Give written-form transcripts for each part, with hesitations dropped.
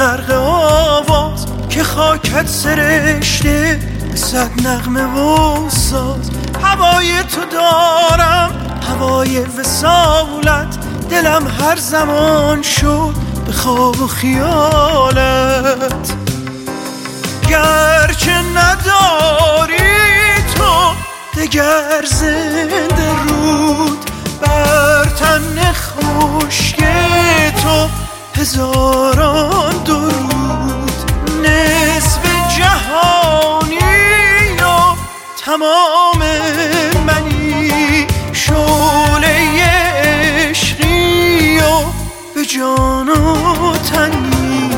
غرق آواز که خاکت سرشته به صد نغمه و ساز. هوای تو دارم، هوای وصالت، دلم هر زمان شد به خواب و خیالت. گرچه نداری تو دگر زنده رود، بر تن خشک تو هزاران درود. نصف جهانی و تمام منی، شعله عشقی و به جان و تنی.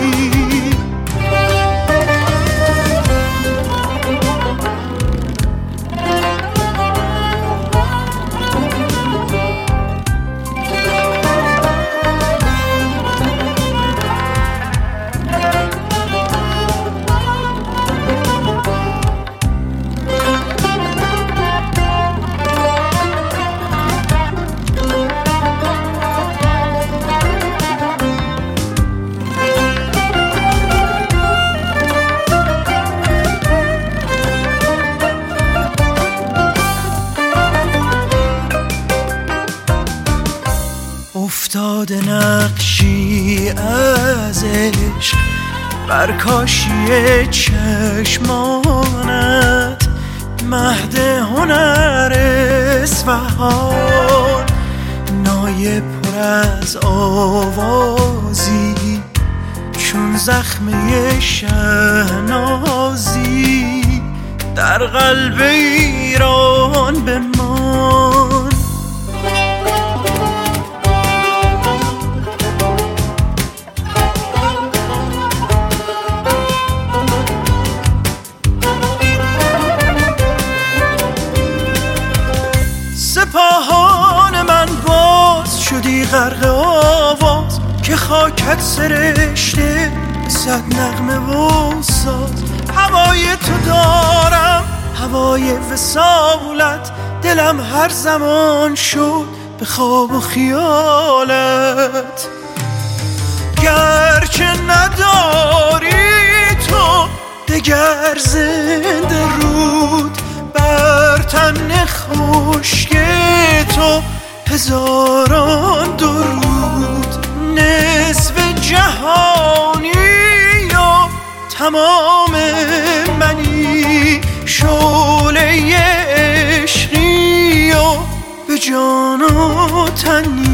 افتاده نقشی از عشق بر کاشی چشمانت، مهد هنر اصفهان، نای پر از آوازی چون زخمه شهنازی، در قلب ایران بمان. سپاهان من باز شدی غرق آواز که خاکت سرشته صد نغمه و ساز. هوای تو دارم، هوای وصالت، دلم هر زمان شد به خواب و خیالت. گرچه نداری تو دگر زنده رود، بر تن خشک تو هزاران درود. نصف جهانی و تمام منی، شعله عشقی و به جان و تنی.